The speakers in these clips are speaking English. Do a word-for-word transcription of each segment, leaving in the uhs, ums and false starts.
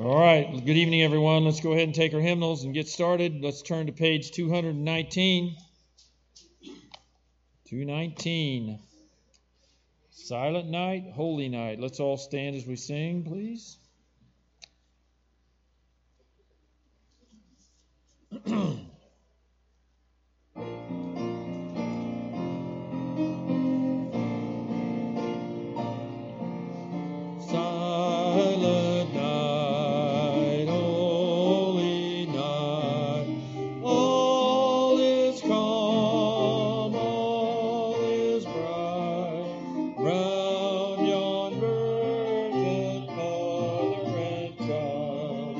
All right, good evening, everyone. Let's go ahead and take our hymnals and get started. Let's turn to page two nineteen. two nineteen. Silent Night, Holy Night. Let's all stand as we sing, please. Silent night, holy night, all is calm, all is bright, round yon virgin mother and child,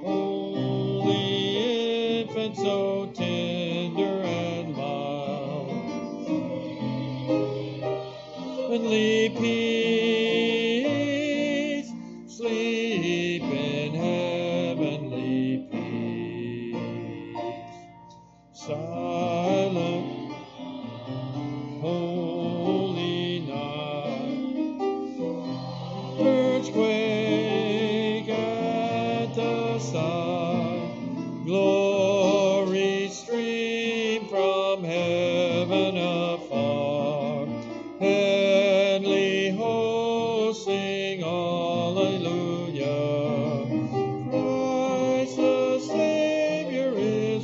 holy infant so tender and mild, heavenly peace, sleep in heavenly peace. Silent, holy night. Earthquake at the side. Glory stream from heaven afar. Heavenly hosts sing Alleluia. Christ the Savior is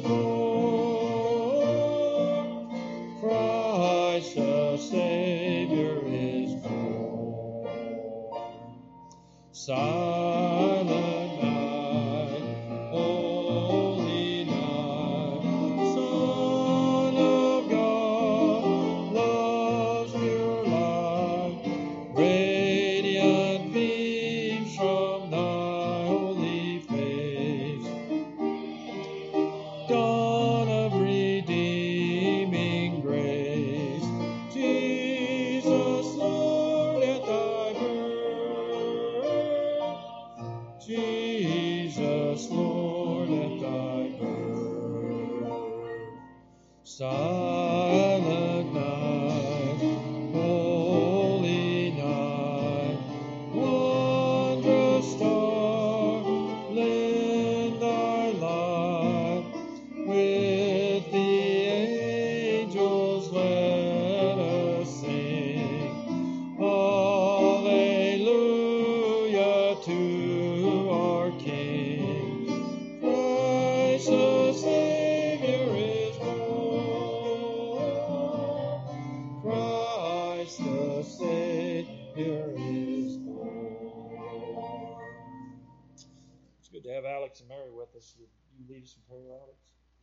born. Christ the Savior is born. Silent night, holy night, Son of God, love's pure light, radiant beams from thy holy face, dawn of redeeming grace, Jesus, Lord, at thy birth, Jesus, Lord, at thy birth. Silent night, holy night, wondrous star, lend thy light, with the angels let us sing, Alleluia to our King. Christ the Savior is born. Christ the Savior is born. It's good to have Alex and Mary with us. Would you lead us in prayer, Alex?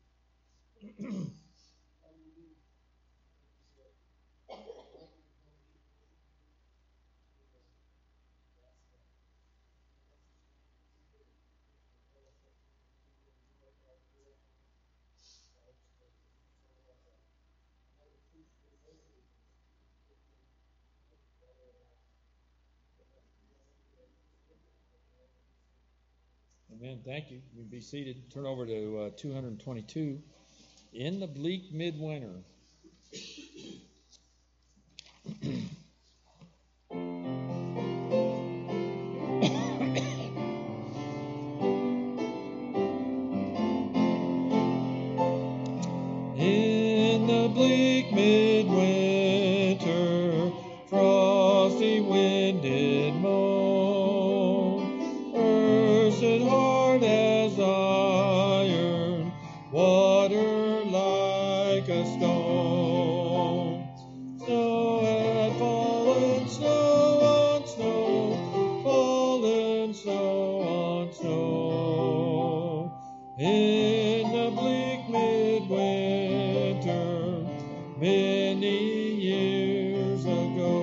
Amen. Thank you. You can be seated. Turn over to uh, two twenty-two. In the bleak midwinter. In the bleak midwinter, frosty wind did moan, earth's hard as iron, water like a stone. Snow had fallen, snow on snow, fallen snow on snow. In the bleak midwinter, many years ago,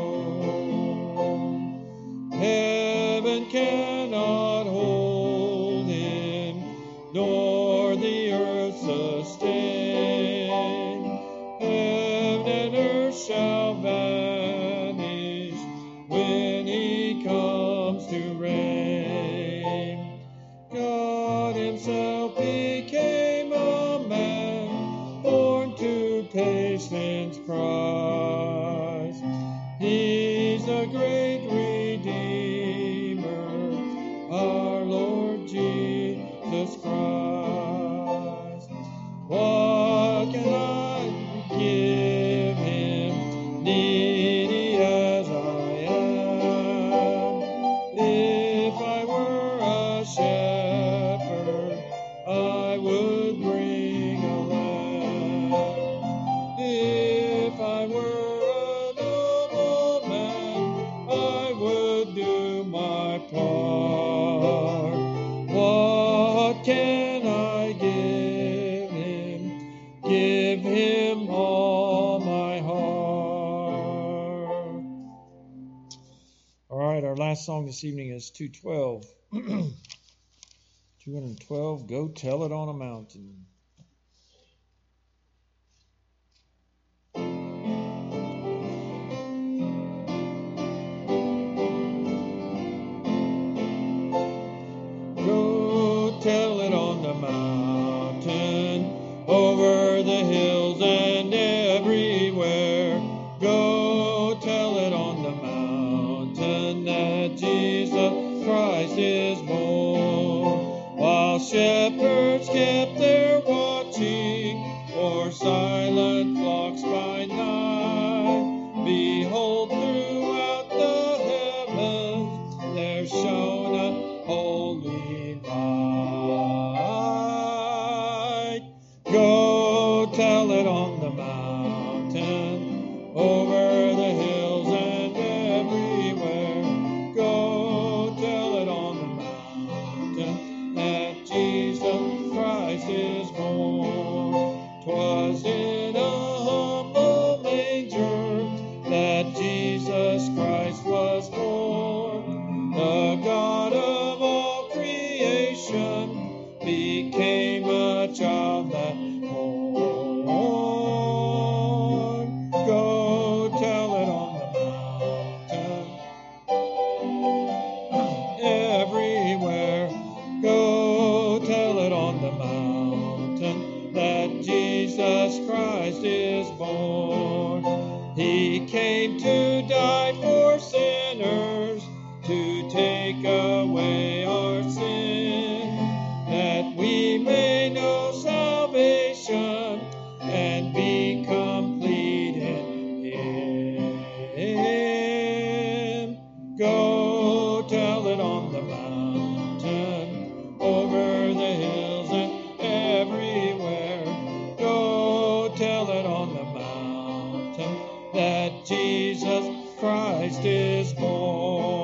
heaven cannot hold him, nor the earth sustain. Heaven and earth shall vanish when he comes to reign. God himself became a man, born to pay sin's price. He's a great Redeemer, our Lord Jesus. part. What can I give him? Give him all my heart. All right, our last song this evening is two twelve. two twelve, Go Tell It on a Mountain. Go tell it on the mountain, over the hills and everywhere. Go tell it on the mountain that Jesus Christ is born. While shepherds kept their watching o'er silent flocks by night, behold, throughout the heavens there shone a holy light. Go tell it on the mountain, over the hills and everywhere. Go tell it on the mountain that Jesus Christ is born. 'Twas in a humble manger that Jesus Christ was born. The God of all creation became a child that born. Go tell it on the mountain, everywhere. Go tell it on the mountain that Jesus Christ is born. He came to die for sinners, to take away our sin, that we may know salvation and be complete in Him. Go tell it on the mountain, over the hills and everywhere. Go tell it on the mountain that Jesus Christ is born.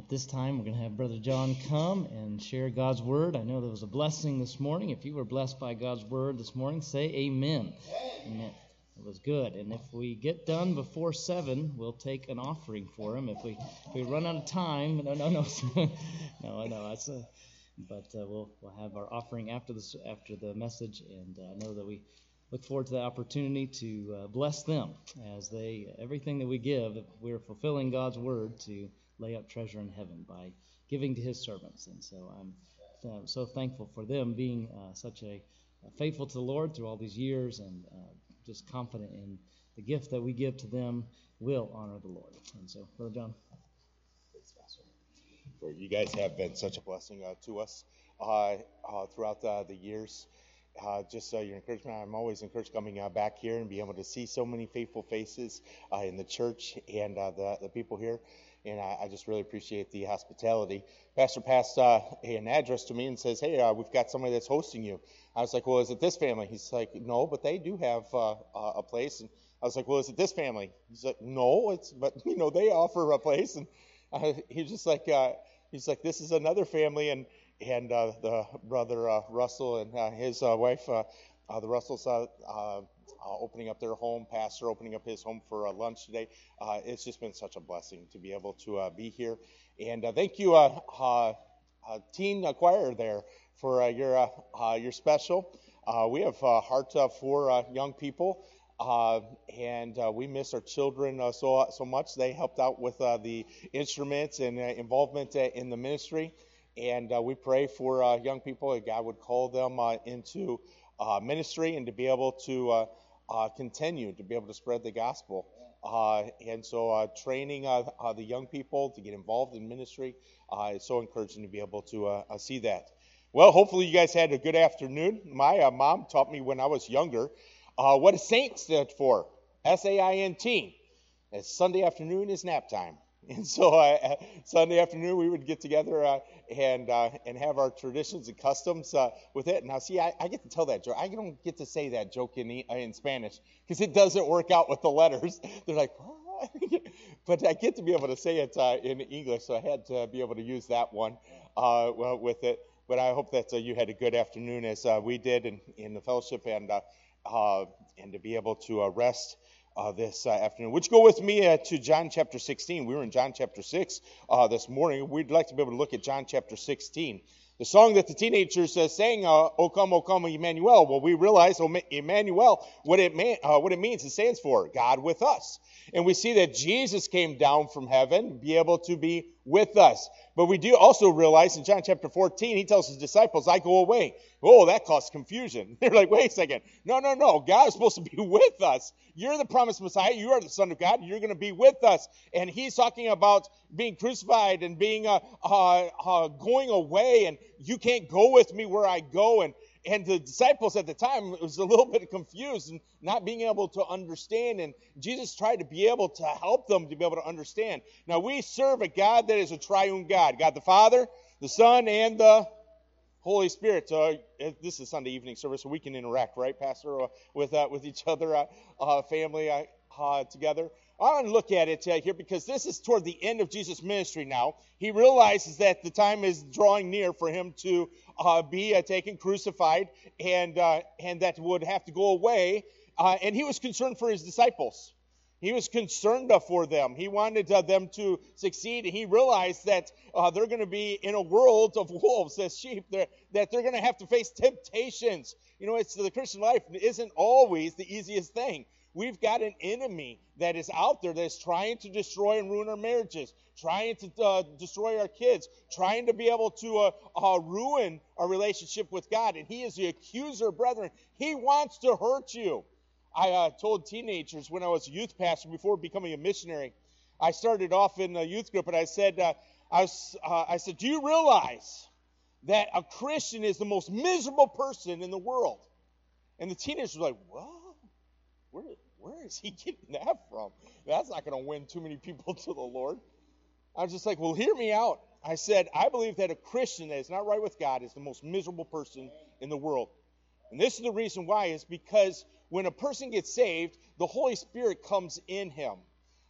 at this time, we're going to have Brother John come and share God's Word. I know there was a blessing this morning. If you were blessed by God's Word this morning, say amen. Amen. It was good. And if we get done before seven, we'll take an offering for him. If we if we run out of time, no, no, no, no, no. That's a, but uh, we'll we'll have our offering after this after the message, and I uh, know that we look forward to the opportunity to uh, bless them as they everything that we give. We're fulfilling God's word to lay up treasure in heaven by giving to His servants, and so I'm uh, so thankful for them being uh, such a uh, faithful to the Lord through all these years, and uh, just confident in the gift that we give to them will honor the Lord. And so, Brother John. You guys have been such a blessing uh, to us uh, uh, throughout the, the years. Uh, just uh, your encouragement. I'm always encouraged coming uh, back here and being able to see so many faithful faces uh, in the church and uh, the, the people here. And I, I just really appreciate the hospitality. Pastor passed uh, an address to me and says, hey, uh, we've got somebody that's hosting you. I was like, well, is it this family? He's like, no, but they do have uh, a place. And I was like, well, is it this family? He's like, no, it's, but, you know, they offer a place. And uh, he's just like, uh, he's like, this is another family. And and uh, the brother uh, Russell and uh, his uh, wife, uh, uh, the Russells, uh, uh, Uh, opening up their home, pastor opening up his home for uh, lunch today. Uh, it's just been such a blessing to be able to uh, be here. And uh, thank you, uh, uh, uh, teen choir there, for uh, your uh, uh, your special. Uh, we have a heart uh, for uh, young people, uh, and uh, we miss our children uh, so so much. They helped out with uh, the instruments and uh, involvement uh, in the ministry. And uh, we pray for uh, young people that God would call them uh, into uh, ministry and to be able to uh, Uh, continue to be able to spread the gospel. Uh, and so uh, training uh, uh, the young people to get involved in ministry uh, is so encouraging to be able to uh, uh, see that. Well, hopefully you guys had a good afternoon. My uh, mom taught me when I was younger uh, what a saint stood for, S A I N T. And Sunday afternoon is nap time. And so uh, Sunday afternoon we would get together uh, and uh, and have our traditions and customs uh, with it. Now, see, I, I get to tell that joke. I don't get to say that joke in in Spanish because it doesn't work out with the letters. They're like, what? But I get to be able to say it uh, in English, so I had to be able to use that one uh, well, with it. But I hope that uh, you had a good afternoon as uh, we did in, in the fellowship, and uh, uh, and to be able to uh, rest Uh, this uh, afternoon. Would you go with me uh, to John chapter sixteen? We were in John chapter six uh, this morning. We'd like to be able to look at John chapter sixteen. The song that the teenagers uh, sang, uh, O come, O come, Emmanuel. Well, we realize oh, Emmanuel, what it, man, uh, what it means, it stands for God with us. And we see that Jesus came down from heaven to be able to be with us. But we do also realize in John chapter fourteen, he tells his disciples, I go away. Oh, that caused confusion. They're like, wait a second. No, no, no. God is supposed to be with us. You're the promised Messiah. You are the Son of God. You're going to be with us. And he's talking about being crucified and being uh, uh, uh, going away. And you can't go with me where I go. And And the disciples at the time was a little bit confused and not being able to understand. And Jesus tried to be able to help them to be able to understand. Now, we serve a God that is a triune God. God the Father, the Son, and the Holy Spirit. Uh, this is Sunday evening service, so we can interact, right, Pastor, uh, with uh, with each other, uh, uh, family uh, uh, together. I want to look at it uh, here because this is toward the end of Jesus' ministry now. He realizes that the time is drawing near for him to uh, be uh, taken, crucified, and uh, and that would have to go away. Uh, and he was concerned for his disciples. He was concerned uh, for them. He wanted uh, them to succeed. And he realized that uh, they're going to be in a world of wolves as sheep, they're, that they're going to have to face temptations. You know, it's the Christian life isn't always the easiest thing. We've got an enemy that is out there that's trying to destroy and ruin our marriages, trying to uh, destroy our kids, trying to be able to uh, uh, ruin our relationship with God. And he is the accuser, brethren. He wants to hurt you. I uh, told teenagers when I was a youth pastor before becoming a missionary, I started off in a youth group, and I said, uh, I, was, uh, I said, do you realize that a Christian is the most miserable person in the world? And the teenagers were like, what? Where, where is he getting that from? That's not going to win too many people to the Lord. I was just like, well, hear me out. I said, I believe that a Christian that is not right with God is the most miserable person in the world. And this is the reason why, is because when a person gets saved, the Holy Spirit comes in him.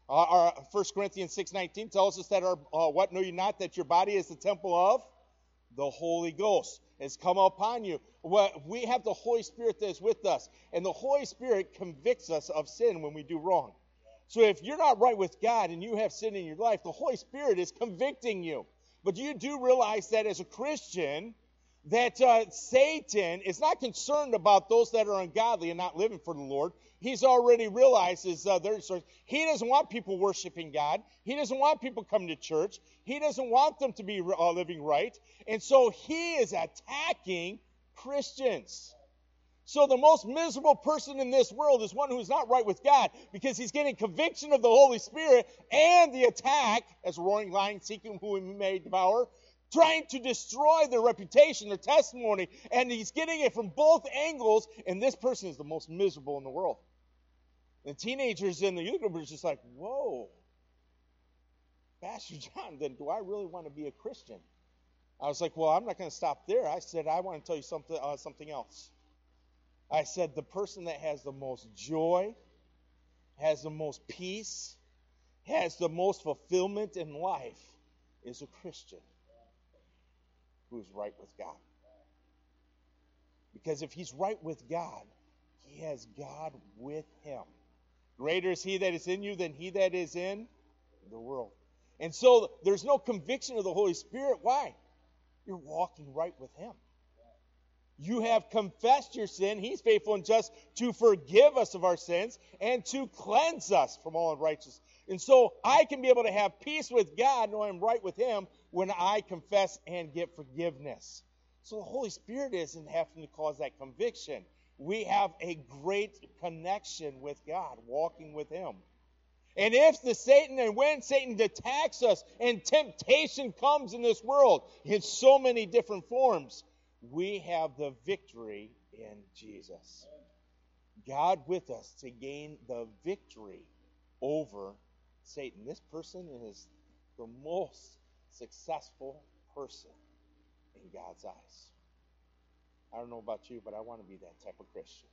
Uh, our First Corinthians six nineteen tells us that our uh, what know you not that your body is the temple of the Holy Ghost has come upon you. What we have the Holy Spirit that is with us, and the Holy Spirit convicts us of sin when we do wrong. So if you're not right with God and you have sin in your life, the Holy Spirit is convicting you. But you do realize that as a Christian, that uh, Satan is not concerned about those that are ungodly and not living for the Lord. He's already realized his, uh, their source. He doesn't want people worshiping God. He doesn't want people coming to church. He doesn't want them to be uh, living right. And so he is attacking Christians. So the most miserable person in this world is one who is not right with God, because he's getting conviction of the Holy Spirit and the attack, as a roaring lion seeking whom he may devour, trying to destroy their reputation, their testimony, and he's getting it from both angles, and this person is the most miserable in the world. And teenagers in the youth group are just like, whoa, Pastor John, then do I really want to be a Christian? I was like, well, I'm not going to stop there. I said, I want to tell you something, uh, something else. I said, the person that has the most joy, has the most peace, has the most fulfillment in life is a Christian who's right with God. Because if he's right with God, he has God with him. Greater is he that is in you than he that is in the world. And so there's no conviction of the Holy Spirit. Why? You're walking right with him. You have confessed your sin. He's faithful and just to forgive us of our sins and to cleanse us from all unrighteousness. And so I can be able to have peace with God, knowing I'm right with him, when I confess and get forgiveness. So the Holy Spirit isn't having to cause that conviction. We have a great connection with God, walking with him. And if the Satan, and when Satan attacks us and temptation comes in this world in so many different forms, we have the victory in Jesus. God with us to gain the victory over Satan. This person is the most successful person in God's eyes. I don't know about you, but I want to be that type of Christian.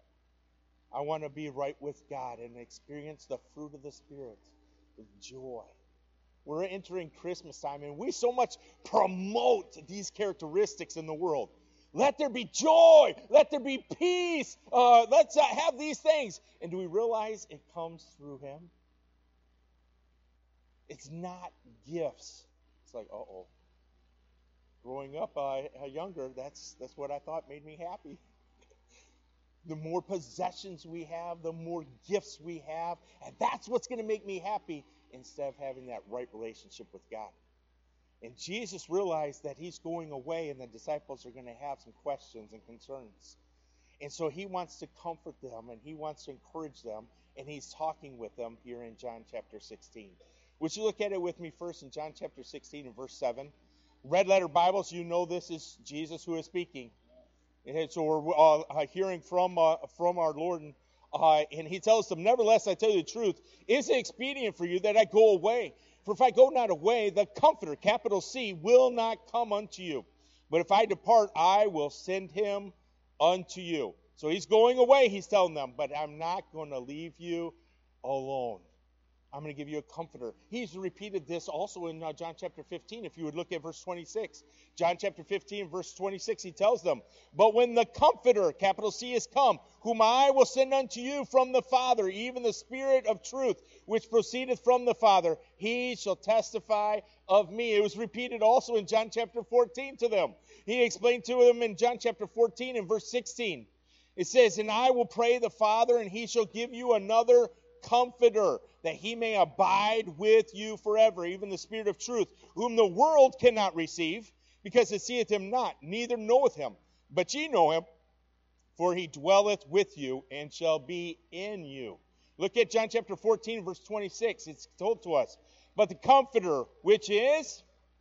I want to be right with God and experience the fruit of the Spirit, the joy. We're entering Christmas time, and we so much promote these characteristics in the world. Let there be joy. Let there be peace. Uh, let's uh, have these things. And do we realize it comes through him? It's not gifts. It's like, uh-oh. Growing up uh, younger, that's that's what I thought made me happy. The more possessions we have, the more gifts we have, and that's what's going to make me happy, instead of having that right relationship with God. And Jesus realized that he's going away, and the disciples are going to have some questions and concerns. And so he wants to comfort them, and he wants to encourage them, and he's talking with them here in John chapter sixteen. Would you look at it with me first in John chapter sixteen and verse seven? Red letter Bibles, you know this is Jesus who is speaking. And so we're uh, hearing from uh, from our Lord, and, uh, and he tells them, nevertheless, I tell you the truth, is it expedient for you that I go away? For if I go not away, the Comforter, capital C, will not come unto you. But if I depart, I will send him unto you. So he's going away, he's telling them, but I'm not going to leave you alone. I'm going to give you a comforter. He's repeated this also in uh, John chapter fifteen. If you would look at verse twenty-six. John chapter fifteen, verse twenty-six, he tells them, but when the Comforter, capital C, is come, whom I will send unto you from the Father, even the Spirit of truth, which proceedeth from the Father, he shall testify of me. It was repeated also in John chapter fourteen to them. He explained to them in John chapter fourteen and verse sixteen. It says, and I will pray the Father, and he shall give you another Comforter, that he may abide with you forever, even the Spirit of truth, whom the world cannot receive, because it seeth him not, neither knoweth him. But ye know him, for he dwelleth with you, and shall be in you. Look at John chapter fourteen, verse twenty-six. It's told to us, but the Comforter, which is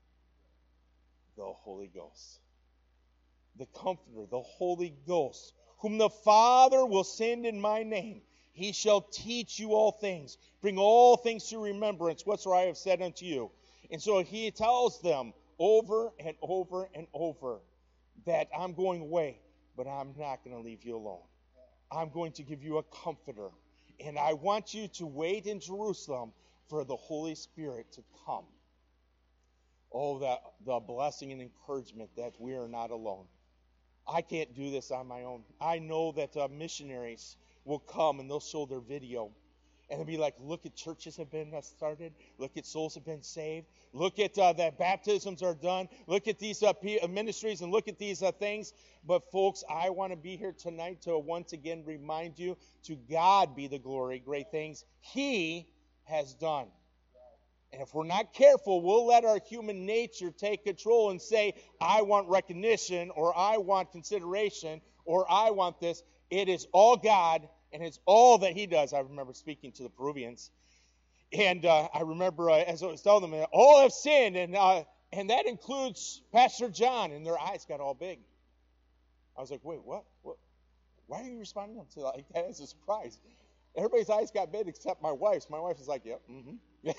the Holy Ghost. The Comforter, the Holy Ghost, whom the Father will send in my name. He shall teach you all things, bring all things to remembrance, whatsoever I have said unto you. And so he tells them over and over and over that I'm going away, but I'm not going to leave you alone. I'm going to give you a comforter. And I want you to wait in Jerusalem for the Holy Spirit to come. Oh, that the blessing and encouragement that we are not alone. I can't do this on my own. I know that uh, missionaries will come and they'll show their video. And they'll be like, look at churches have been uh, started. Look at souls have been saved. Look at uh, that baptisms are done. Look at these uh, ministries and look at these uh, things. But folks, I want to be here tonight to once again remind you, to God be the glory, great things He has done. And if we're not careful, we'll let our human nature take control and say, I want recognition, or I want consideration, or I want this. It is all God, and it's all that He does. I remember speaking to the Peruvians, and uh, I remember uh, as I was telling them, all have sinned, and uh, and that includes Pastor John, and their eyes got all big. I was like, wait, what? What? Why are you responding to like that as a surprise? Everybody's eyes got big except my wife's. My wife is like, yep, mm-hmm.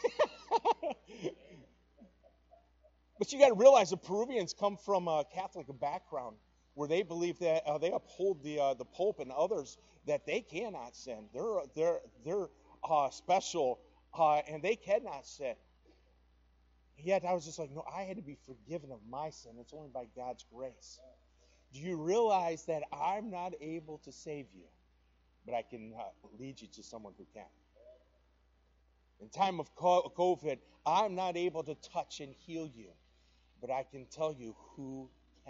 But you got to realize the Peruvians come from a Catholic background where they believe that uh, they uphold the uh, the Pope and others that they cannot sin. They're they're they're uh, special uh, and they cannot sin. Yet I was just like, no, I had to be forgiven of my sin. It's only by God's grace. Do you realize that I'm not able to save you, but I can uh, lead you to someone who can? In time of COVID, I'm not able to touch and heal you, but I can tell you who can.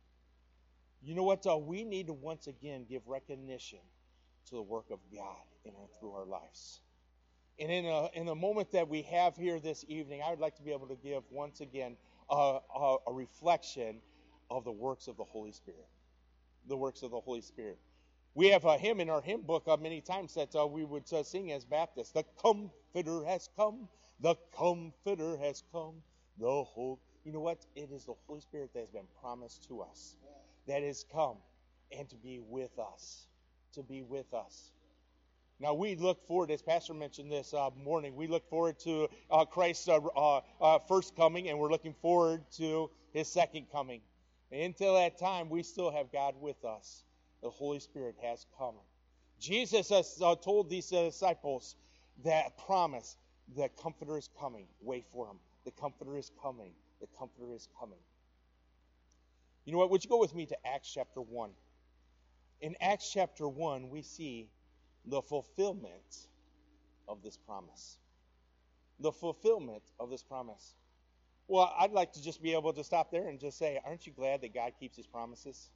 You know what? Uh, we need to once again give recognition to the work of God in and through our lives. And in a, in the moment that we have here this evening, I would like to be able to give once again uh, a, a reflection of the works of the Holy Spirit. The works of the Holy Spirit. We have a hymn in our hymn book uh, many times that uh, we would uh, sing as Baptists. The Comforter has come. The Comforter has come. The whole. You know what? It is the Holy Spirit that has been promised to us. That has come and to be with us. To be with us. Now we look forward, as Pastor mentioned this uh, morning, we look forward to uh, Christ's uh, uh, uh, first coming, and we're looking forward to His second coming. And until that time, we still have God with us. The Holy Spirit has come. Jesus has uh, told these uh, disciples that promise, the Comforter is coming. Wait for Him. The Comforter is coming. The Comforter is coming. You know what? Would you go with me to Acts chapter one? In Acts chapter one, we see the fulfillment of this promise. The fulfillment of this promise. Well, I'd like to just be able to stop there and just say, aren't you glad that God keeps His promises?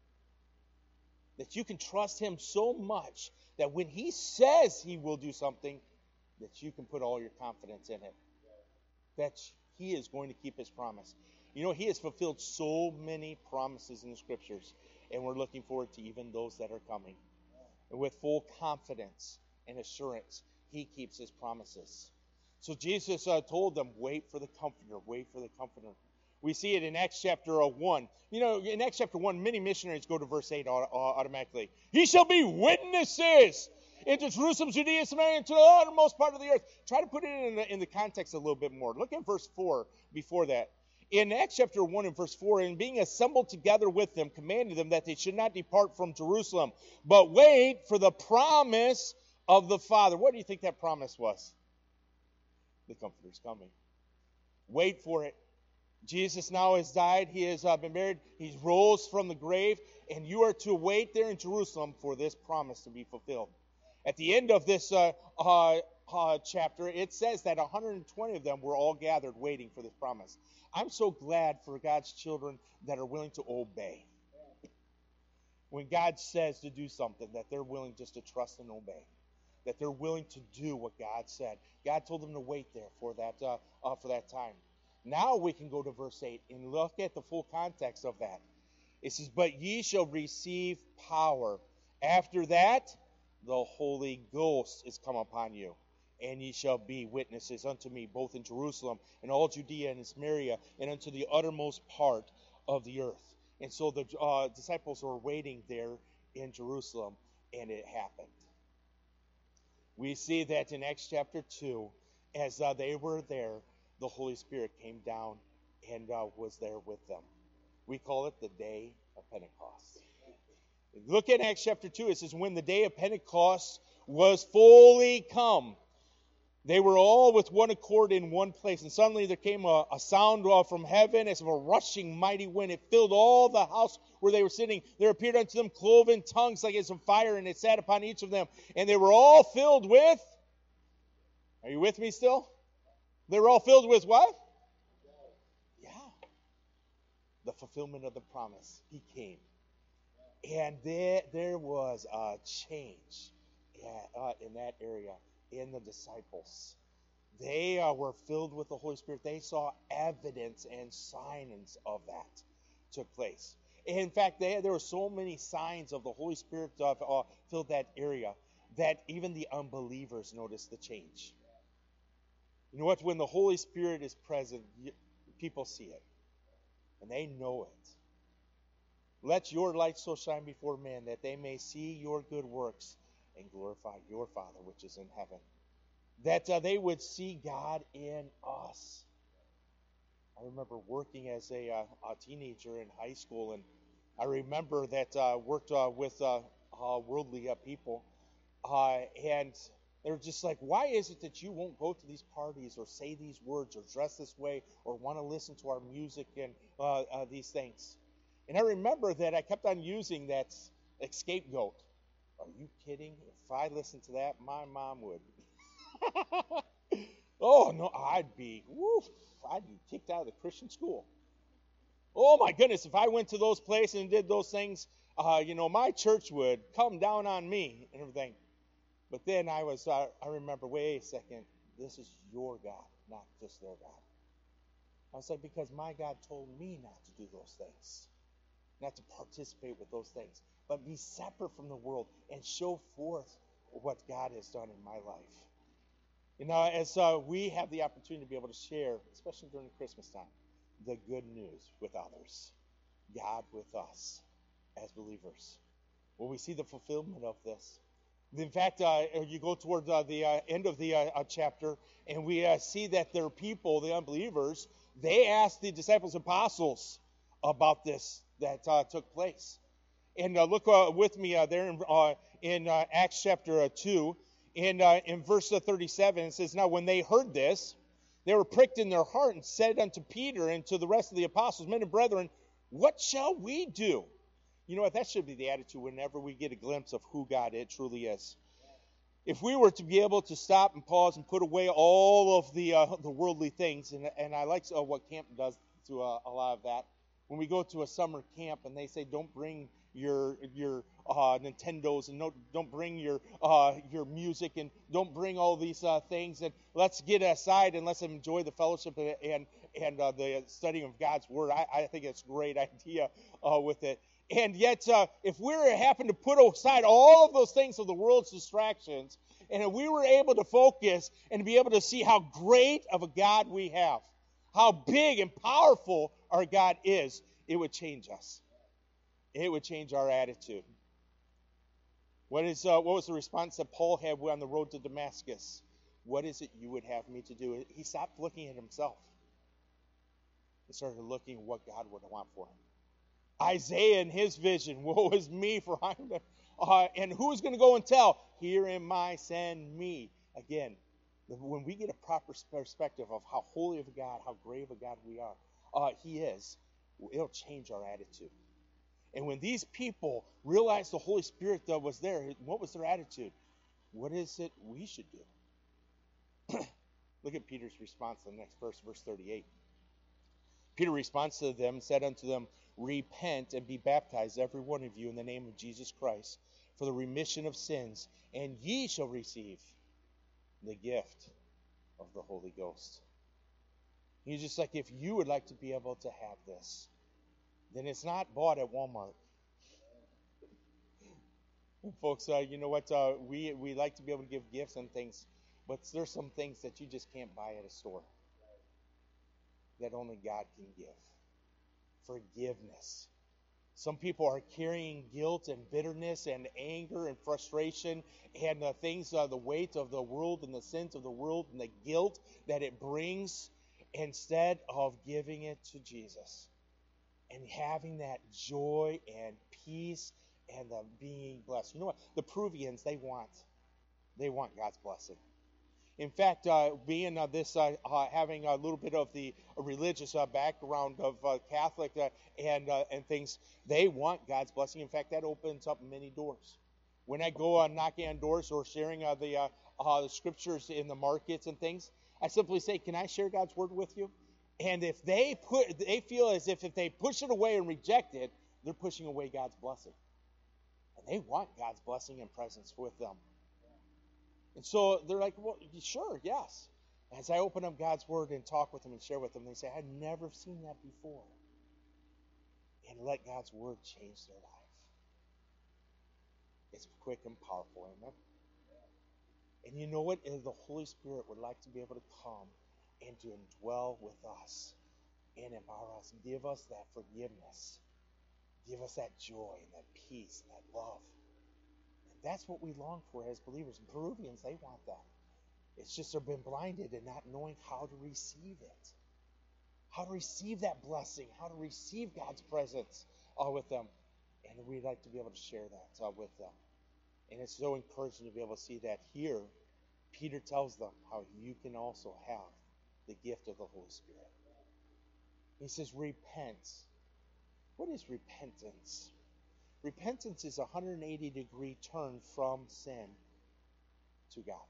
That you can trust Him so much that when He says He will do something, that you can put all your confidence in it. That He is going to keep His promise. You know, He has fulfilled so many promises in the Scriptures, and we're looking forward to even those that are coming. And with full confidence and assurance, He keeps His promises. So Jesus uh, told them, wait for the Comforter, wait for the Comforter. We see it in Acts chapter one. You know, in Acts chapter one, many missionaries go to verse eight automatically. Ye shall be witnesses into Jerusalem, Judea, Samaria, and to the uttermost part of the earth. Try to put it in the, in the context a little bit more. Look at verse four before that. In Acts chapter one and verse four, and being assembled together with them, commanded them that they should not depart from Jerusalem, but wait for the promise of the Father. What do you think that promise was? The Comforter's coming. Wait for it. Jesus now has died. He has uh, been buried. He rose from the grave. And you are to wait there in Jerusalem for this promise to be fulfilled. At the end of this uh, uh, uh, chapter, it says that one hundred twenty of them were all gathered waiting for this promise. I'm so glad for God's children that are willing to obey. When God says to do something, that they're willing just to trust and obey. That they're willing to do what God said. God told them to wait there for that uh, uh, for that time. Now we can go to verse eight and look at the full context of that. It says, but ye shall receive power. After that, the Holy Ghost is come upon you. And ye shall be witnesses unto me, both in Jerusalem and all Judea and Samaria, and unto the uttermost part of the earth. And so the uh, disciples were waiting there in Jerusalem, and it happened. We see that in Acts chapter two, as uh, they were there, the Holy Spirit came down and uh, was there with them. We call it the day of Pentecost. Look at Acts chapter two. It says, when the day of Pentecost was fully come, They were all with one accord in one place, and suddenly there came a, a sound uh, from heaven as of a rushing mighty wind. It filled all the house where they were sitting. There appeared unto them cloven tongues like as of fire, and it sat upon each of them. And they were all filled with, are you with me still? They were all filled with what? Yeah. The fulfillment of the promise. He came. And there, there was a change uh, in that area. In the disciples. They uh, were filled with the Holy Spirit. They saw evidence and signs of that took place. In fact, they, there were so many signs of the Holy Spirit uh, uh, filled that area that even the unbelievers noticed the change. You know what? When the Holy Spirit is present, people see it. And they know it. Let your light so shine before men that they may see your good works and glorify your Father which is in heaven. That uh, they would see God in us. I remember working as a, uh, a teenager in high school, and I remember that I uh, worked uh, with uh, uh, worldly uh, people, uh, and they were just like, why is it that you won't go to these parties or say these words or dress this way or want to listen to our music and uh, uh, these things? And I remember that I kept on using that scapegoat. Are you kidding? If I listened to that, my mom would. Oh, no, I'd be, woof, I'd be kicked out of the Christian school. Oh, my goodness, if I went to those places and did those things, uh, you know, my church would come down on me and everything. But then I was, uh, I remember, wait a second, this is your God, not just their God. I was like, because my God told me not to do those things, not to participate with those things, but be separate from the world and show forth what God has done in my life. You know, as uh, we have the opportunity to be able to share, especially during Christmas time, the good news with others, God with us as believers. Well, we see the fulfillment of this. In fact, uh, you go toward uh, the uh, end of the uh, chapter, and we uh, see that their people, the unbelievers, they asked the disciples and apostles about this that uh, took place. And uh, look uh, with me uh, there in, uh, in uh, Acts chapter uh, two. In, uh, in verse uh, thirty-seven, it says, now when they heard this, they were pricked in their heart and said unto Peter and to the rest of the apostles, men and brethren, what shall we do? You know what? That should be the attitude whenever we get a glimpse of who God it truly is. If we were to be able to stop and pause and put away all of the uh, the worldly things, and, and I like uh, what camp does to uh, a lot of that. When we go to a summer camp and they say, don't bring your your uh, Nintendos and no, don't bring your uh, your music and don't bring all these uh, things, and let's get aside and let's enjoy the fellowship and and, and uh, the studying of God's Word. I, I think it's a great idea uh, with it. And yet, uh, if we were happen to put aside all of those things of the world's distractions, and if we were able to focus and be able to see how great of a God we have, how big and powerful our God is, it would change us. It would change our attitude. What is uh, what was the response that Paul had on the road to Damascus? What is it you would have me to do? He stopped looking at himself and started looking at what God would want for him. Isaiah in his vision, woe is me, for I'm the, uh, and who's going to go and tell? Here am I, send me. Again, when we get a proper perspective of how holy of a God, how great of a God we are, uh, He is, it'll change our attitude. And when these people realized the Holy Spirit that was there, what was their attitude? What is it we should do? Look at Peter's response to the next verse, verse thirty-eight. Peter responds to them and said unto them, repent and be baptized, every one of you, in the name of Jesus Christ, for the remission of sins, and ye shall receive the gift of the Holy Ghost. He's just like, if you would like to be able to have this, then it's not bought at Walmart. Folks, uh, you know what? Uh, we we like to be able to give gifts and things, but there's some things that you just can't buy at a store that only God can give. Forgiveness. Some people are carrying guilt and bitterness and anger and frustration and the things, uh, the weight of the world and the sins of the world and the guilt that it brings, instead of giving it to Jesus and having that joy and peace and the being blessed. You know what? The Peruvians, they want, they want God's blessing. In fact, uh, being uh, this, uh, uh, having a little bit of the religious uh, background of uh, Catholic uh, and uh, and things, they want God's blessing. In fact, that opens up many doors. When I go uh, knocking on doors or sharing uh, the, uh, uh, the scriptures in the markets and things, I simply say, "Can I share God's word with you?" And if they put, they feel as if if they push it away and reject it, they're pushing away God's blessing, and they want God's blessing and presence with them. And so they're like, well, sure, yes. As I open up God's word and talk with them and share with them, they say, I've never seen that before. And let God's word change their life. It's quick and powerful, amen? And you know what? The Holy Spirit would like to be able to come and to indwell with us and empower us and give us that forgiveness. Give us that joy and that peace and that love. That's what we long for as believers. And Peruvians, they want that. It's just they've been blinded and not knowing how to receive it. How to receive that blessing. How to receive God's presence uh, with them. And we'd like to be able to share that uh, with them. And it's so encouraging to be able to see that here. Peter tells them how you can also have the gift of the Holy Spirit. He says, repent. What is repentance? Repentance is a one hundred eighty degree turn from sin to God.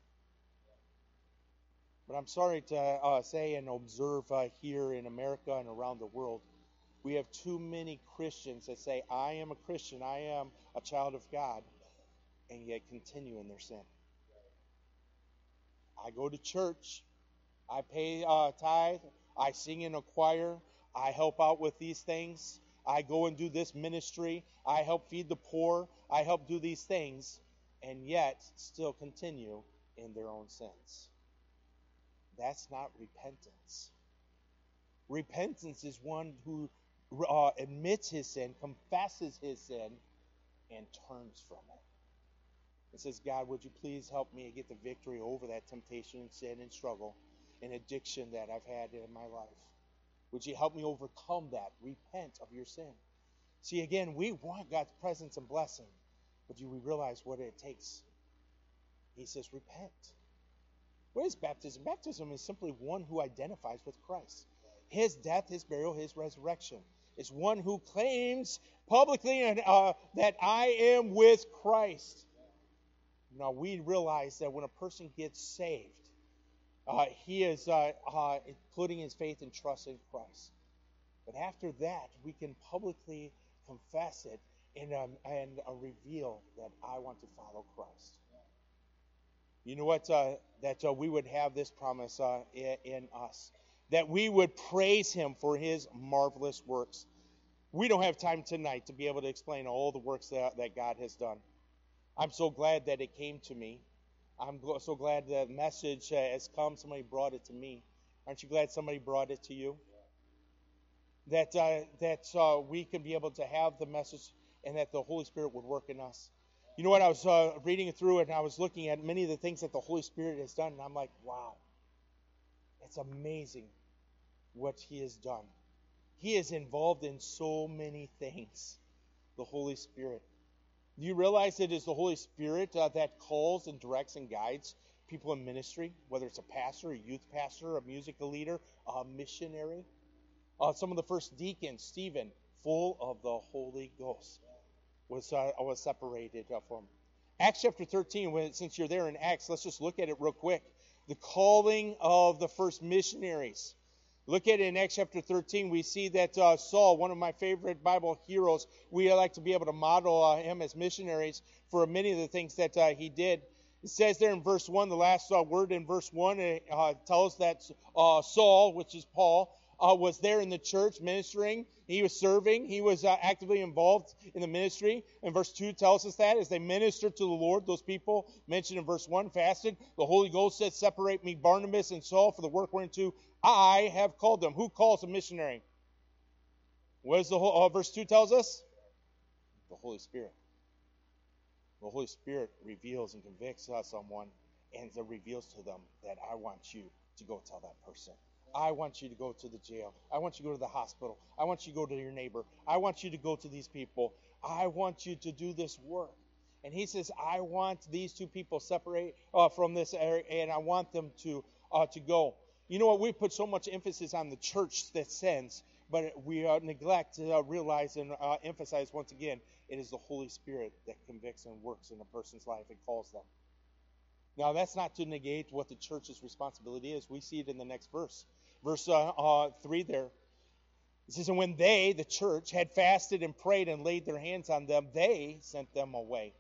But I'm sorry to uh, say and observe uh, here in America and around the world, we have too many Christians that say, I am a Christian, I am a child of God, and yet continue in their sin. I go to church, I pay uh, tithe, I sing in a choir, I help out with these things, I go and do this ministry, I help feed the poor, I help do these things, and yet still continue in their own sins. That's not repentance. Repentance is one who uh, admits his sin, confesses his sin, and turns from it. It says, God, would you please help me get the victory over that temptation and sin and struggle and addiction that I've had in my life? Would you help me overcome that? Repent of your sin. See, again, we want God's presence and blessing, but do we realize what it takes? He says, repent. What is baptism? Baptism is simply one who identifies with Christ. His death, his burial, his resurrection. It's one who claims publicly uh, that I am with Christ. Now, we realize that when a person gets saved, uh, he is uh, uh, putting his faith and trust in Christ. But after that, we can publicly confess it and, um, and uh, reveal that I want to follow Christ. You know what? Uh, that uh, we would have this promise uh, in, in us. That we would praise him for his marvelous works. We don't have time tonight to be able to explain all the works that, that God has done. I'm so glad that it came to me. I'm so glad the message uh, has come. Somebody brought it to me. Aren't you glad somebody brought it to you? That uh, that uh, we can be able to have the message and that the Holy Spirit would work in us. You know what? I was uh, reading through it and I was looking at many of the things that the Holy Spirit has done, and I'm like, wow, it's amazing what he has done. He is involved in so many things, the Holy Spirit. Do you realize it is the Holy Spirit uh, that calls and directs and guides people in ministry, whether it's a pastor, a youth pastor, a musical leader, a missionary? Uh, some of the first deacons, Stephen, full of the Holy Ghost, was uh, was separated uh, from. Acts chapter thirteen, when, since you're there in Acts, let's just look at it real quick. The calling of the first missionaries. Look at it in Acts chapter thirteen. We see that uh, Saul, one of my favorite Bible heroes, we like to be able to model uh, him as missionaries for many of the things that uh, he did. It says there in verse one, the last uh, word in verse one, it uh, tells that uh, Saul, which is Paul, uh, was there in the church ministering. He was serving. He was uh, actively involved in the ministry. And verse two tells us that as they ministered to the Lord, those people mentioned in verse one fasted. The Holy Ghost said, separate me, Barnabas and Saul, for the work whereunto I have called them. Who calls a missionary? What does the whole, uh, verse two tells us? The Holy Spirit. The Holy Spirit reveals and convicts uh, someone and reveals to them that I want you to go tell that person. I want you to go to the jail. I want you to go to the hospital. I want you to go to your neighbor. I want you to go to these people. I want you to do this work. And he says, I want these two people separate uh, from this area, and I want them to uh, to go. You know what? We put so much emphasis on the church that sends, but we uh, neglect to uh, realize and uh, emphasize once again, it is the Holy Spirit that convicts and works in a person's life and calls them. Now, that's not to negate what the church's responsibility is. We see it in the next verse. Verse uh, uh, three there. It says, and when they, the church, had fasted and prayed and laid their hands on them, they sent them away.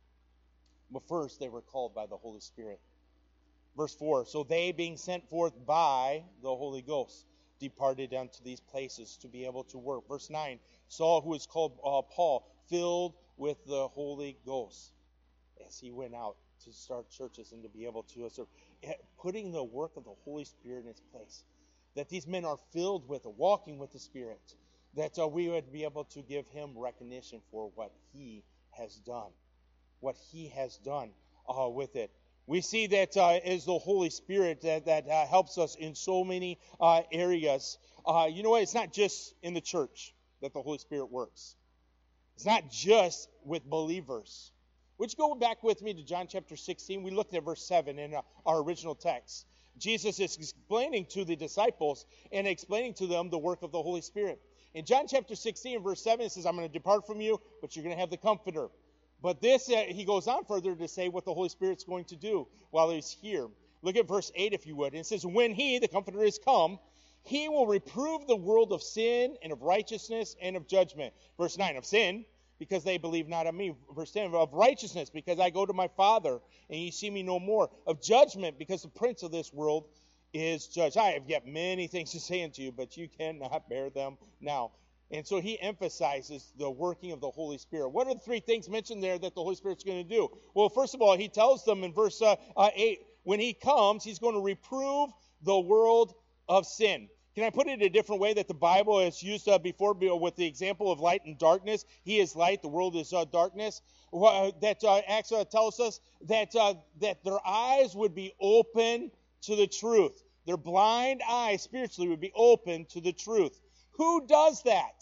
But first, they were called by the Holy Spirit. Verse four, so they, being sent forth by the Holy Ghost, departed unto these places to be able to work. Verse nine, Saul, who is called uh, Paul, filled with the Holy Ghost, as he went out to start churches and to be able to serve, putting the work of the Holy Spirit in its place. That these men are filled with, walking with the Spirit, that uh, we would be able to give him recognition for what he has done, what he has done uh, with it. We see that uh, is the Holy Spirit that, that uh, helps us in so many uh, areas. Uh, you know what? It's not just in the church that the Holy Spirit works. It's not just with believers. Would you go back with me to John chapter sixteen? We looked at verse seven in uh, our original text. Jesus is explaining to the disciples and explaining to them the work of the Holy Spirit. In John chapter sixteen, verse seven, it says, I'm going to depart from you, but you're going to have the Comforter. But this, uh, he goes on further to say what the Holy Spirit's going to do while he's here. Look at verse eight, if you would. It says, when he, the Comforter, is come, he will reprove the world of sin and of righteousness and of judgment. Verse nine, of sin, because they believe not on me. Verse ten, of righteousness, because I go to my Father, and ye see me no more. Of judgment, because the prince of this world is judged. I have yet many things to say unto you, but you cannot bear them now. And so he emphasizes the working of the Holy Spirit. What are the three things mentioned there that the Holy Spirit's going to do? Well, first of all, he tells them in verse uh, uh, eight, when he comes, he's going to reprove the world of sin. Can I put it a different way that the Bible has used uh, before with the example of light and darkness? He is light, the world is uh, darkness. Uh, that uh, Acts uh, tells us that, uh, that their eyes would be open to the truth. Their blind eyes spiritually would be open to the truth. Who does that?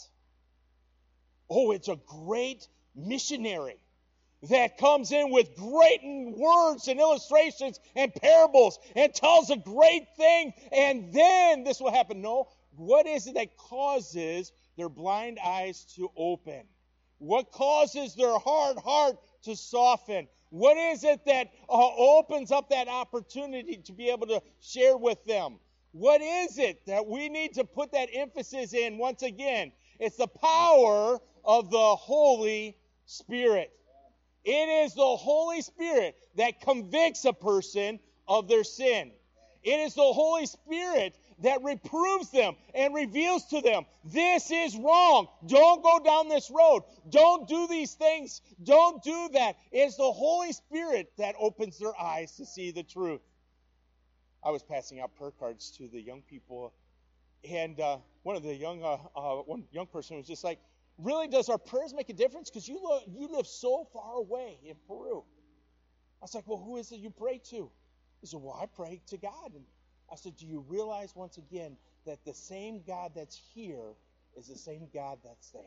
Oh, it's a great missionary that comes in with great words and illustrations and parables and tells a great thing, and then this will happen. No, what is it that causes their blind eyes to open? What causes their hard heart to soften? What is it that uh, opens up that opportunity to be able to share with them? What is it that we need to put that emphasis in once again? It's the power of the Holy Spirit. It is the Holy Spirit that convicts a person of their sin. It is the Holy Spirit that reproves them and reveals to them, this is wrong. Don't go down this road. Don't do these things. Don't do that. It's the Holy Spirit that opens their eyes to see the truth. I was passing out prayer cards to the young people, and uh, one of the young uh, uh, one young person was just like, really, does our prayers make a difference? Because you, lo- you live so far away in Peru. I was like, well, who is it you pray to? He said, well, I pray to God. And I said, do you realize once again that the same God that's here is the same God that's there?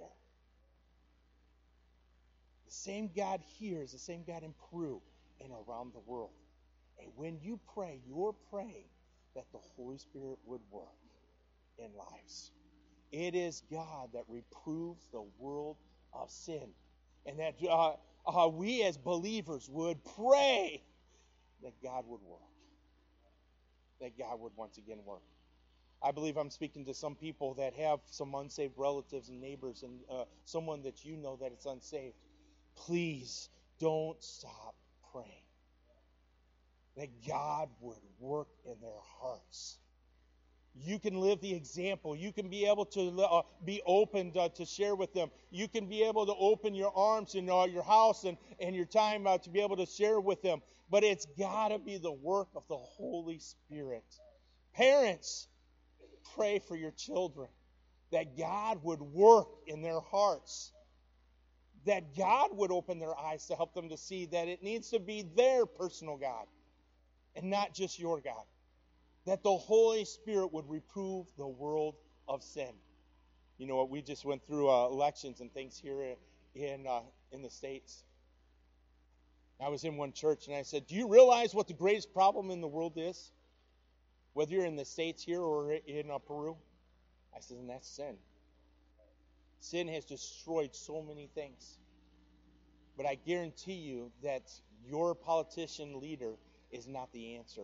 The same God here is the same God in Peru and around the world. And when you pray, you're praying that the Holy Spirit would work in lives. It is God that reproves the world of sin. And that uh, uh, we as believers would pray that God would work. That God would once again work. I believe I'm speaking to some people that have some unsaved relatives and neighbors and uh, someone that you know that is unsaved. Please don't stop praying. That God would work in their hearts. You can live the example. You can be able to uh, be open uh, to share with them. You can be able to open your arms in uh, your house and, and your time uh, to be able to share with them. But it's got to be the work of the Holy Spirit. Parents, pray for your children. That God would work in their hearts. That God would open their eyes to help them to see that it needs to be their personal God and not just your God. That the Holy Spirit would reprove the world of sin. You know what? We just went through uh, elections and things here in uh, in the States. I was in one church and I said, do you realize what the greatest problem in the world is? Whether you're in the States here or in uh, Peru? I said, and that's sin. Sin has destroyed so many things. But I guarantee you that your politician leader is not the answer.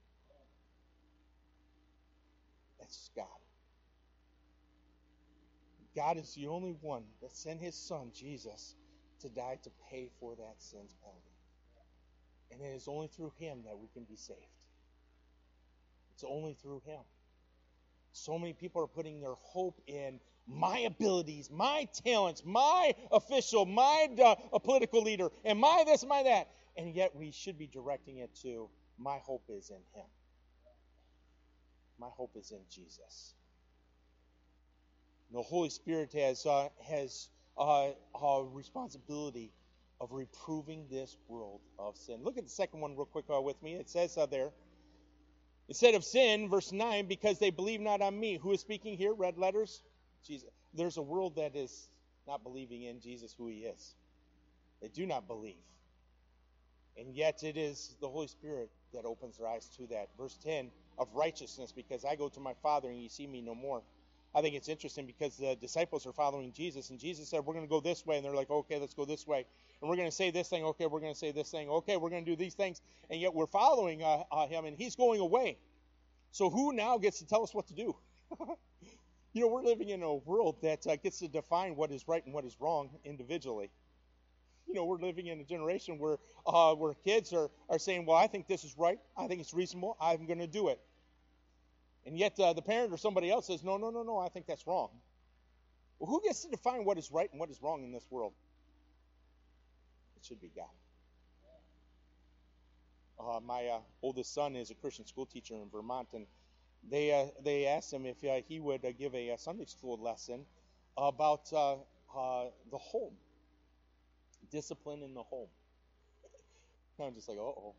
That's God. God is the only one that sent his son, Jesus, to die to pay for that sin's penalty. And it is only through him that we can be saved. It's only through him. So many people are putting their hope in my abilities, my talents, my official, my uh, a political leader, and my this, my that. And yet we should be directing it to, my hope is in him. My hope is in Jesus. The Holy Spirit has uh, has uh, a responsibility of reproving this world of sin. Look at the second one real quick uh, with me. It says uh, there, instead of sin, verse nine, because they believe not on me. Who is speaking here? Red letters? Jesus. There's a world that is not believing in Jesus, who he is. They do not believe. And yet it is the Holy Spirit that opens their eyes to that. Verse ten, of righteousness, because I go to my Father and ye see me no more. I think it's interesting because the disciples are following Jesus, and Jesus said, we're going to go this way. And they're like, okay, let's go this way. And we're going to say this thing. Okay, we're going to say this thing. Okay, we're going to do these things. And yet we're following uh, uh, him, and he's going away. So who now gets to tell us what to do? You know, we're living in a world that uh, gets to define what is right and what is wrong individually. You know, we're living in a generation where uh, where kids are, are saying, well, I think this is right. I think it's reasonable. I'm going to do it. And yet uh, the parent or somebody else says, no, no, no, no, I think that's wrong. Well, who gets to define what is right and what is wrong in this world? It should be God. Uh, my uh, oldest son is a Christian school teacher in Vermont, and they uh, they asked him if uh, he would uh, give a, a Sunday school lesson about uh, uh, the home, discipline in the home. And I'm just like, uh-oh.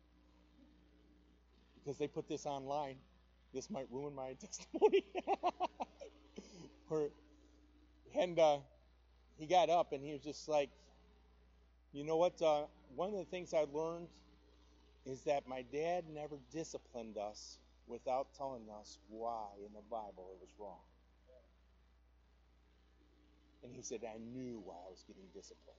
Because they put this online. This might ruin my testimony. or, and uh, he got up and he was just like, you know what? Uh, one of the things I learned is that my dad never disciplined us without telling us why in the Bible it was wrong. And he said, I knew why I was getting disciplined.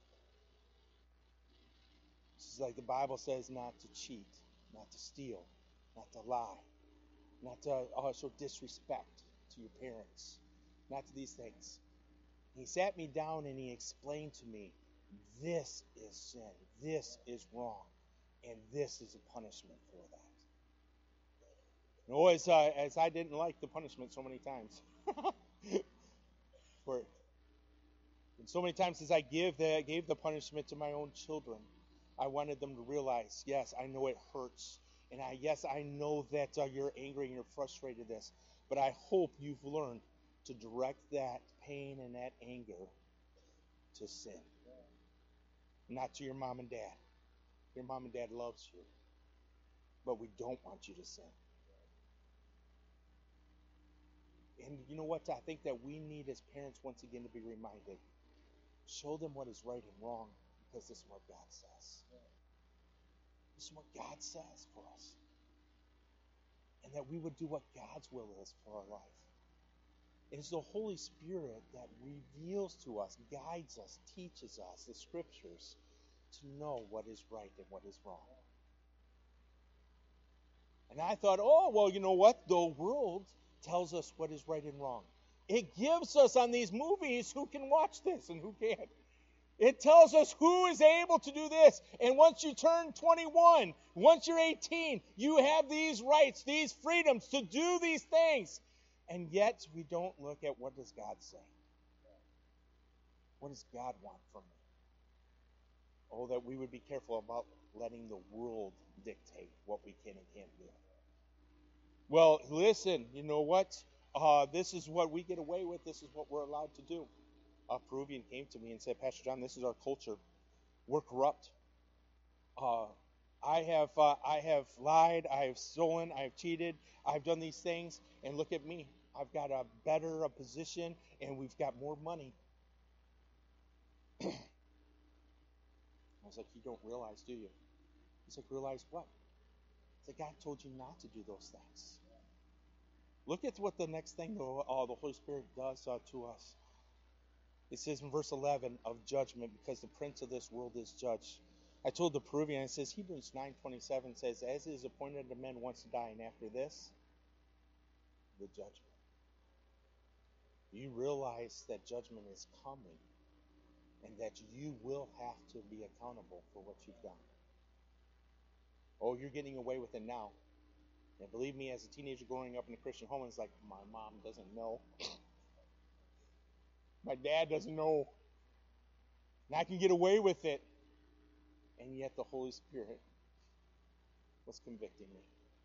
It's like the Bible says not to cheat, not to steal, not to lie, not to uh, show disrespect to your parents, not to these things. He sat me down and he explained to me, this is sin, this is wrong, and this is a punishment for that. You know, as, uh, as I didn't like the punishment so many times, for, and so many times as I give the, gave the punishment to my own children, I wanted them to realize, yes, I know it hurts. And I, yes, I know that uh, you're angry and you're frustrated with this, but I hope you've learned to direct that pain and that anger to sin, not to your mom and dad. Your mom and dad loves you, but we don't want you to sin. And you know what? I think that we need as parents once again to be reminded. Show them what is right and wrong, because this is what God says. This is what God says for us. And that we would do what God's will is for our life. It is the Holy Spirit that reveals to us, guides us, teaches us the Scriptures to know what is right and what is wrong. And I thought, oh, well, you know what? The world tells us what is right and wrong. It gives us on these movies who can watch this and who can't. It tells us who is able to do this. And once you turn twenty-one, once you're eighteen, you have these rights, these freedoms to do these things. And yet we don't look at what does God say. What does God want from me? Oh, that we would be careful about letting the world dictate what we can and can't do. Well, listen, you know what? Uh, this is what we get away with. This is what we're allowed to do. A Peruvian came to me and said, Pastor John, this is our culture. We're corrupt. Uh, I have uh, I have lied. I have stolen. I have cheated. I've done these things. And look at me. I've got a better a position, and we've got more money. I was like, you don't realize, do you? He's like, realize what? He's like, God told you not to do those things. Look at what the next thing the, uh, the Holy Spirit does uh, to us. It says in verse eleven of judgment, because the prince of this world is judged. I told the Peruvian, it says Hebrews nine twenty-seven says, as it is appointed to men once to die, and after this, the judgment. You realize that judgment is coming and that you will have to be accountable for what you've done. Oh, you're getting away with it now. And believe me, as a teenager growing up in a Christian home, it's like, my mom doesn't know. My dad doesn't know. And I can get away with it. And yet the Holy Spirit was convicting me.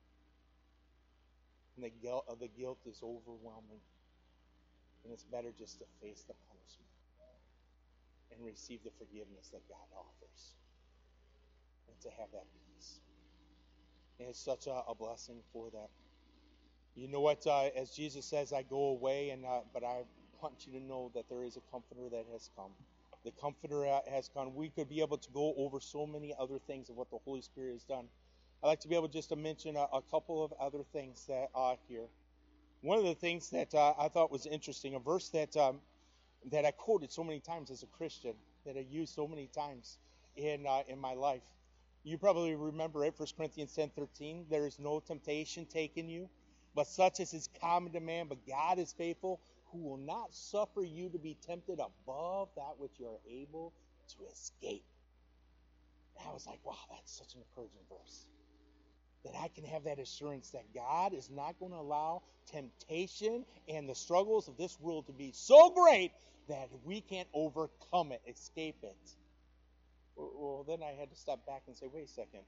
And the guilt, uh, the guilt is overwhelming. And it's better just to face the punishment and receive the forgiveness that God offers. And to have that peace. And it's such a, a blessing for that. You know what? Uh, as Jesus says, I go away, and uh, but I want you to know that there is a comforter that has come. The comforter has come. We could be able to go over so many other things of what the Holy Spirit has done. I'd like to be able just to mention a, a couple of other things that are here. One of the things that uh, I thought was interesting, a verse that um, that I quoted so many times as a Christian, that I used so many times in uh, in my life. You probably remember it, First Corinthians ten thirteen. There is no temptation taken you, but such as is common to man. But God is faithful, who will not suffer you to be tempted above that which you are able to escape. And I was like, wow, that's such an encouraging verse. That I can have that assurance that God is not going to allow temptation and the struggles of this world to be so great that we can't overcome it, escape it. Well, then I had to step back and say, wait a second.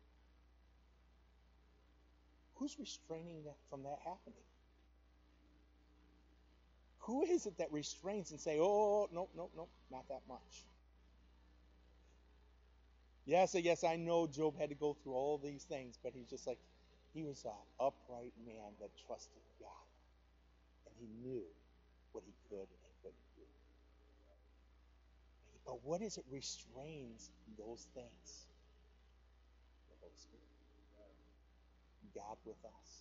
Who's restraining that from that happening? Who is it that restrains and say, oh, no, no, no, not that much? Yes, yes, I know Job had to go through all these things, but he's just like, he was an upright man that trusted God. And he knew what he could and couldn't do. But what is it restrains those things? The Holy Spirit. God with us.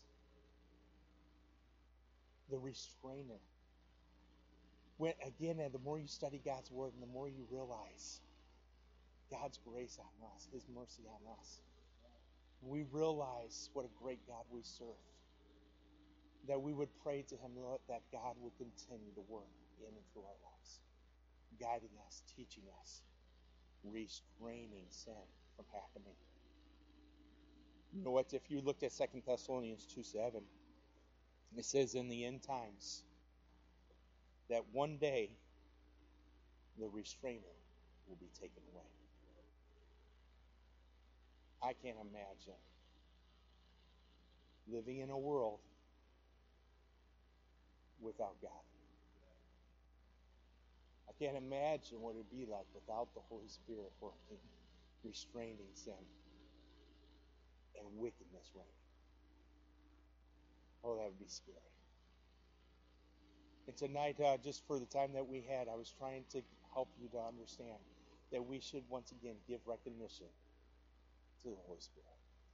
The restrainer. When, again, the more you study God's Word and the more you realize God's grace on us, His mercy on us, we realize what a great God we serve. That we would pray to Him that God would continue to work in and through our lives, guiding us, teaching us, restraining sin from happening. You know what? If you looked at Second Thessalonians two seven, it says in the end times that one day the restrainer will be taken away. I can't imagine living in a world without God. I can't imagine what it would be like without the Holy Spirit working, restraining sin and wickedness reigning. Oh, that would be scary. And tonight, uh, just for the time that we had, I was trying to help you to understand that we should once again give recognition to the Holy Spirit.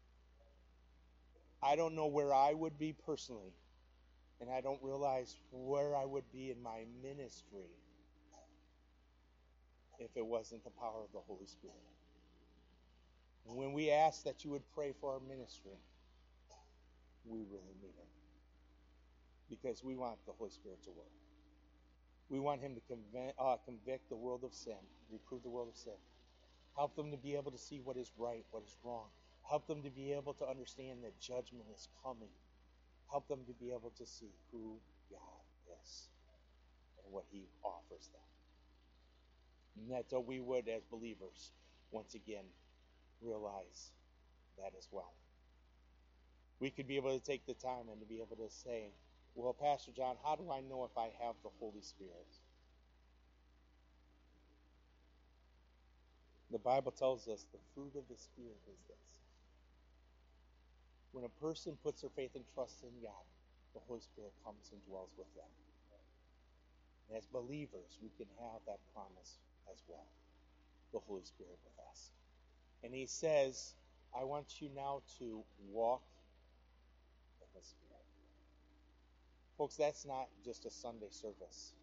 I don't know where I would be personally, and I don't realize where I would be in my ministry if it wasn't the power of the Holy Spirit. And when we ask that you would pray for our ministry, we really mean it. Because we want the Holy Spirit to work. We want Him to convict, uh, convict the world of sin, reprove the world of sin. Help them to be able to see what is right, what is wrong. Help them to be able to understand that judgment is coming. Help them to be able to see who God is and what He offers them. And that we would, as believers, once again, realize that as well. We could be able to take the time and to be able to say, well, Pastor John, how do I know if I have the Holy Spirit? The Bible tells us the fruit of the Spirit is this. When a person puts their faith and trust in God, the Holy Spirit comes and dwells with them. And as believers, we can have that promise as well. The Holy Spirit with us. And he says, I want you now to walk in the Spirit. Folks, that's not just a Sunday service.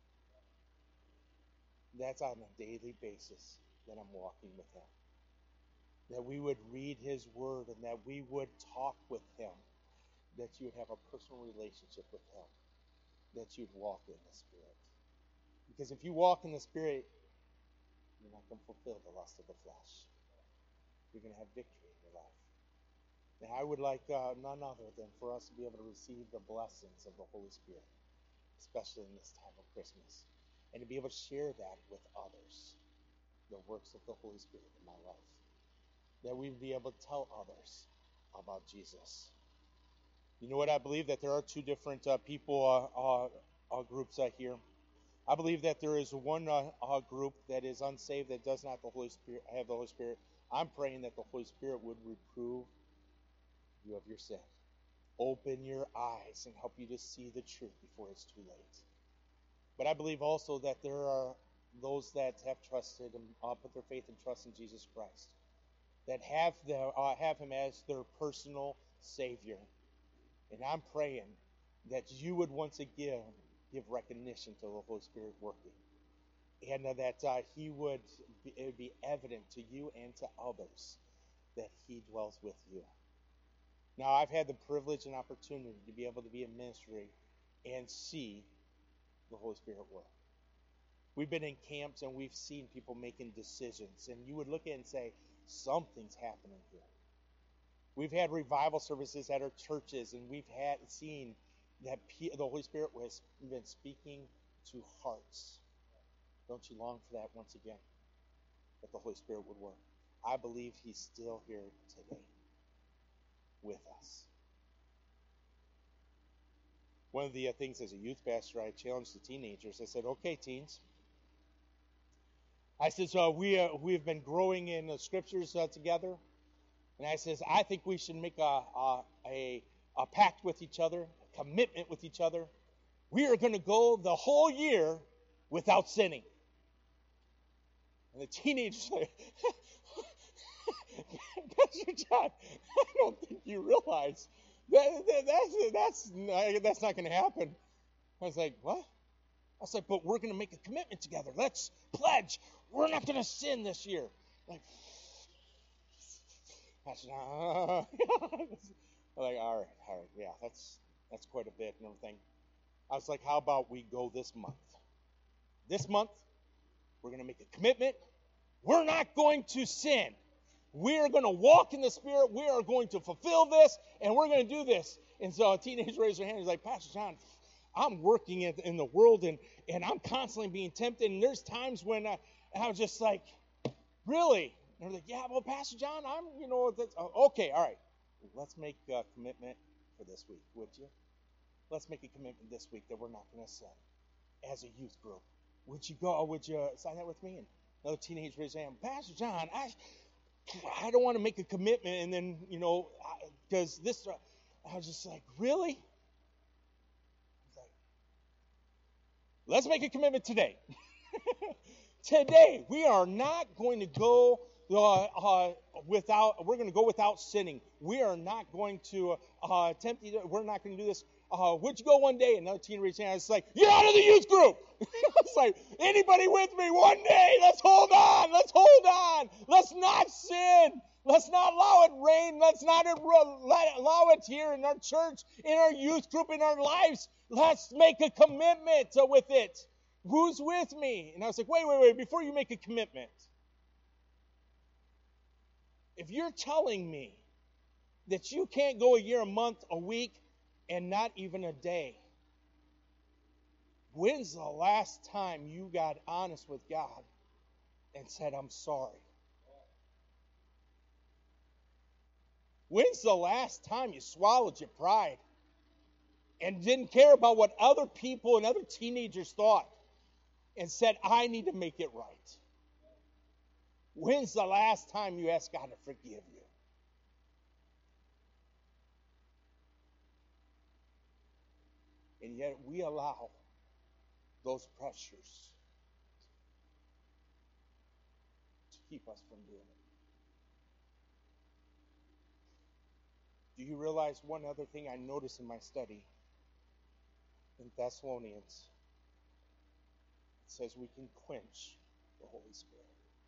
That's on a daily basis that I'm walking with him. That we would read his word and that we would talk with him. That you would have a personal relationship with him. That you'd walk in the Spirit. Because if you walk in the Spirit, you're not going to fulfill the lust of the flesh. You're going to have victory in your life. And I would like uh, none other than for us to be able to receive the blessings of the Holy Spirit, especially in this time of Christmas, and to be able to share that with others, the works of the Holy Spirit in my life, that we would be able to tell others about Jesus. You know what? I believe that there are two different uh, people uh, uh, uh, groups uh, here. I believe that there is one uh, uh, group that is unsaved that does not the Holy Spirit have the Holy Spirit. I'm praying that the Holy Spirit would reprove you of your sin. Open your eyes and help you to see the truth before it's too late. But I believe also that there are those that have trusted and uh, put their faith and trust in Jesus Christ, that have their, uh, have him as their personal Savior. And I'm praying that you would once again give recognition to the Holy Spirit working, and uh, that uh, he would be, it would be evident to you and to others that he dwells with you. Now, I've had the privilege and opportunity to be able to be in ministry and see the Holy Spirit work. We've been in camps and we've seen people making decisions, and you would look at it and say, something's happening here. We've had revival services at our churches, and we've had seen that the Holy Spirit has been speaking to hearts. Don't you long for that once again? That the Holy Spirit would work. I believe he's still here today with us. One of the uh, things as a youth pastor, I challenged the teenagers. I said, okay, teens. I said, so we, uh, we've been growing in the scriptures uh, together. And I says, I think we should make a, a, a, a pact with each other, a commitment with each other. We are going to go the whole year without sinning. And the teenagers say, Pastor John, I don't think you realize that, that that's, that's, that's not going to happen. I was like, what? I was like, but we're going to make a commitment together. Let's pledge. We're not going to sin this year. Like, Pastor John, I'm like, all right, all right, yeah, that's that's quite a bit and everything. I was like, how about we go this month? This month, we're going to make a commitment. We're not going to sin. We are going to walk in the Spirit. We are going to fulfill this, and we're going to do this. And so a teenager raised their hand. He's like, Pastor John, I'm working in, in the world, and, and I'm constantly being tempted. And there's times when I, I was just like, really? And they're like, yeah, well, Pastor John, I'm, you know, that's, uh, okay, all right. Let's make a commitment for this week, would you? Let's make a commitment this week that we're not going to sin as a youth group. Would you go? Would you sign that with me? And another teenager raised his hand. Pastor John, I, I don't want to make a commitment, and then, you know, because this, I was just like, really? I was like, let's make a commitment today. Today, we are not going to go uh, uh, without, we're going to go without sinning. We are not going to uh, attempt, we're not going to do this. Uh, would you go one day? Another teen raised his hand. It's like, you're out of the youth group. It's like, anybody with me? One day, let's hold on. Let's hold on. Let's not sin. Let's not allow it rain. Let's not allow it here in our church, in our youth group, in our lives. Let's make a commitment with it. Who's with me? And I was like, wait, wait, wait, before you make a commitment, if you're telling me that you can't go a year, a month, a week, and not even a day, when's the last time you got honest with God and said, I'm sorry? When's the last time you swallowed your pride and didn't care about what other people and other teenagers thought and said, I need to make it right? When's the last time you asked God to forgive you? And yet we allow those pressures to keep us from doing it. Do you realize one other thing I noticed in my study? In Thessalonians, it says we can quench the Holy Spirit.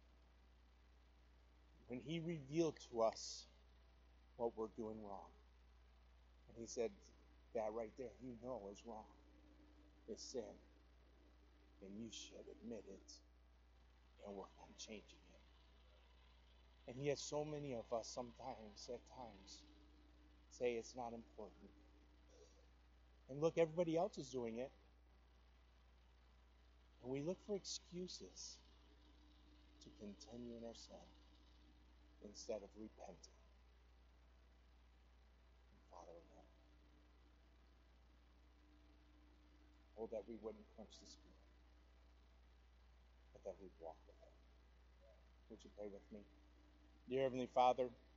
When he revealed to us what we're doing wrong, and he said, that right there, you know is wrong. It's sin. And you should admit it and work on changing it. And yet so many of us sometimes, at times, say it's not important. And look, everybody else is doing it. And we look for excuses to continue in our sin instead of repenting. And Father, Lord, oh, that we wouldn't quench the Spirit, but that we'd walk with Him. Would you pray with me? Dear Heavenly Father,